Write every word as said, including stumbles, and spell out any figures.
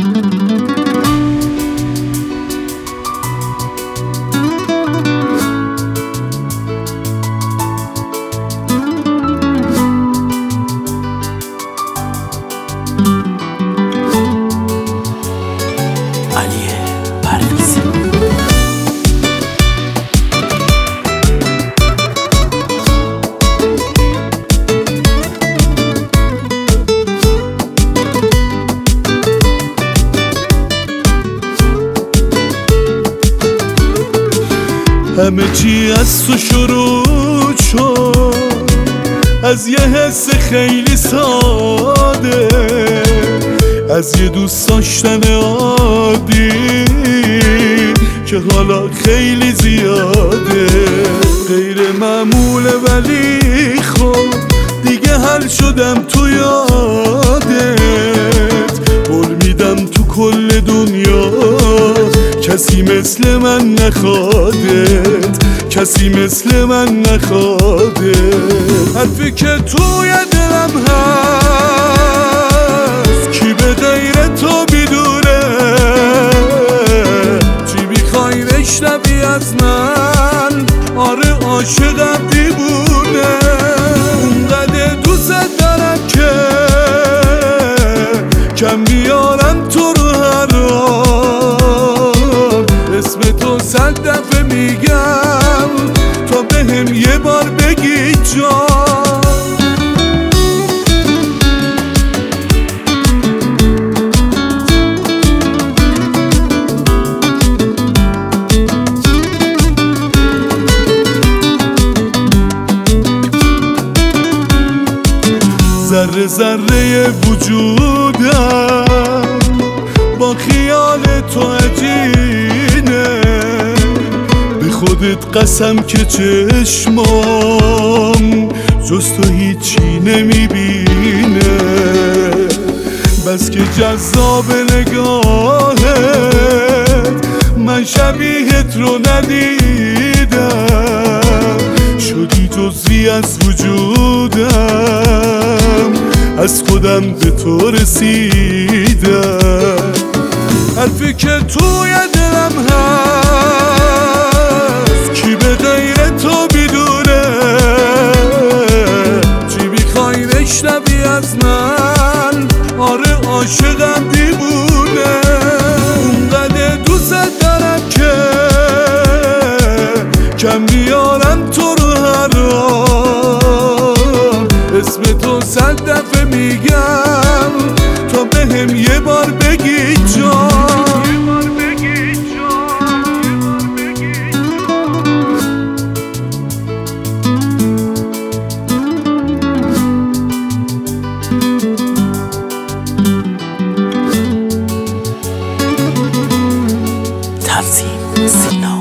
همه چی از تو شروع شد، از یه حس خیلی ساده، از یه دوست داشتن عادی که حالا خیلی زیاده. غیر معموله ولی خب دیگه حل شدم تو یادت. قول میدم تو کل دنیا کسی مثل من نخوادت، کسی مثل من نخوادت. حرفی که توی دلم هست کی به غیر تو بدونه، چی میخوای بشنوی از من؟ آره عاشقم دیوونه، اونقدر دوست دارم که کم بیارم تو رو هر راه. اسم تو صد دفعه میگم تا بهم یه بار بگی جان. ذره ذره وجودم با خیال تو عجینه، به خودت قسم که چشمام جز تو هیچی نمیبینه. بس که جذاب نگاهت، من شبیهت رو ندیدم، شدی جزوی از وجودم، از خودم به تو رسیدم. حرفی که توی دلم هست کی به غیر تو بدونه، چی میخوای بشنوی از من؟ آره عاشقم دیوونه، اونقدر دوست دارم که کم بیارم تو رو هر راه. اسم تو صد دفعه میگم تا بهم یه بار بگی جان. ترسیم سینا